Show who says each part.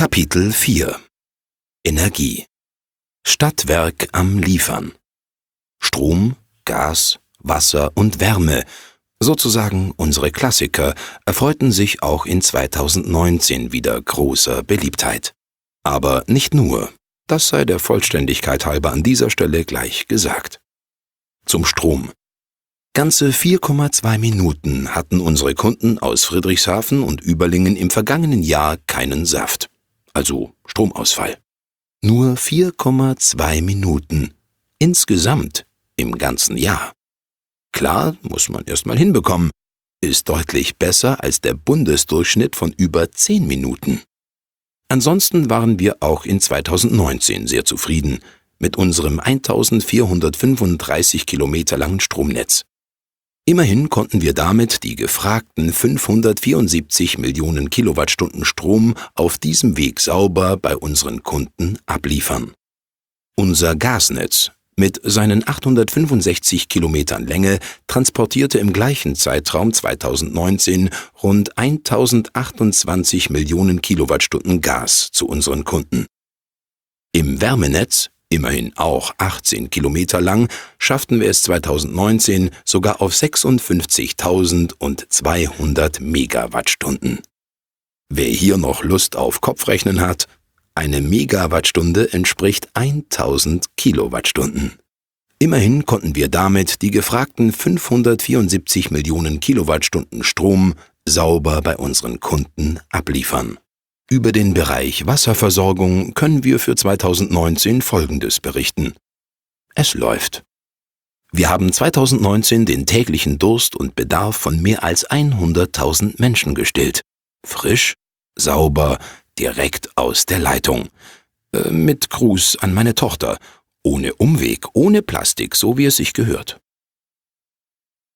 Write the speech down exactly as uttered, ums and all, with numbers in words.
Speaker 1: Kapitel vier Energie. Stadtwerk am Liefern. Strom, Gas, Wasser und Wärme, sozusagen unsere Klassiker, erfreuten sich auch in zweitausendneunzehn wieder großer Beliebtheit. Aber nicht nur, das sei der Vollständigkeit halber an dieser Stelle gleich gesagt. Zum Strom. Ganze vier Komma zwei Minuten hatten unsere Kunden aus Friedrichshafen und Überlingen im vergangenen Jahr keinen Saft, also Stromausfall. Nur vier Komma zwei Minuten, insgesamt im ganzen Jahr. Klar, muss man erst mal hinbekommen, ist deutlich besser als der Bundesdurchschnitt von über zehn Minuten. Ansonsten waren wir auch in zweitausendneunzehn sehr zufrieden mit unserem eintausendvierhundertfünfunddreißig Kilometer langen Stromnetz. Immerhin konnten wir damit die gefragten fünfhundertvierundsiebzig Millionen Kilowattstunden Strom auf diesem Weg sauber bei unseren Kunden abliefern. Unser Gasnetz mit seinen achthundertfünfundsechzig Kilometern Länge transportierte im gleichen Zeitraum zweitausendneunzehn rund eintausendachtundzwanzig Millionen Kilowattstunden Gas zu unseren Kunden. Im Wärmenetz, immerhin auch achtzehn Kilometer lang, schafften wir es zweitausendneunzehn sogar auf sechsundfünfzigtausendzweihundert Megawattstunden. Wer hier noch Lust auf Kopfrechnen hat, eine Megawattstunde entspricht tausend Kilowattstunden. Immerhin konnten wir damit die gefragten fünfhundertvierundsiebzig Millionen Kilowattstunden Strom sauber bei unseren Kunden abliefern. Über den Bereich Wasserversorgung können wir für zweitausendneunzehn Folgendes berichten. Es läuft. Wir haben zweitausendneunzehn den täglichen Durst und Bedarf von mehr als hunderttausend Menschen gestillt. Frisch, sauber, direkt aus der Leitung. Äh, mit Gruß an meine Tochter. Ohne Umweg, ohne Plastik, so wie es sich gehört.